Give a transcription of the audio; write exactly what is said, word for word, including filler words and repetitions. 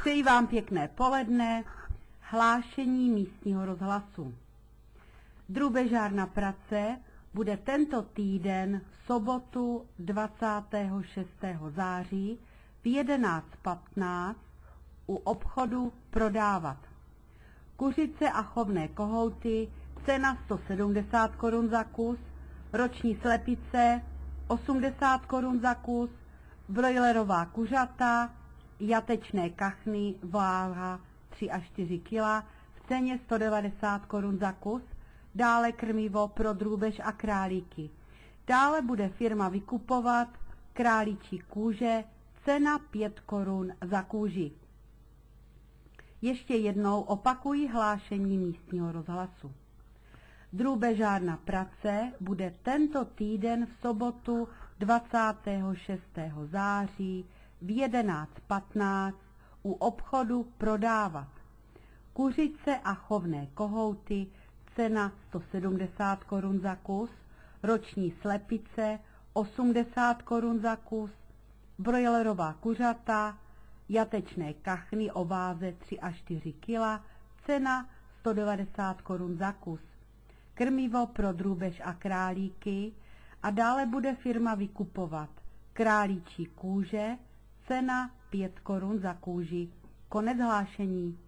Přeji vám pěkné poledne. Hlášení místního rozhlasu. Drůbežárna Prace bude tento týden v sobotu dvacátého šestého září v jedenáct patnáct u obchodu prodávat kuřice a chovné kohouty, cena sto sedmdesát korun za kus, roční slepice osmdesát korun za kus, brojlerová kuřata, jatečné kachny, váha tři až čtyři kila v ceně sto devadesát korun za kus, dále krmivo pro drůbež a králíky. Dále bude firma vykupovat králíčí kůže, cena pět korun za kůži. Ještě jednou opakuji hlášení místního rozhlasu. Drůbežárna Prace bude tento týden v sobotu dvacátého šestého září v jedenáct patnáct u obchodu prodávat kuřice a chovné kohouty, cena sto sedmdesát korun za kus, roční slepice osmdesát korun za kus, brojlerová kuřata, jatečné kachny o váze tři až čtyři kila, cena sto devadesát korun za kus, krmivo pro drůbež a králíky a dále bude firma vykupovat králíčí kůže, cena pět korun za kůži. Konec hlášení.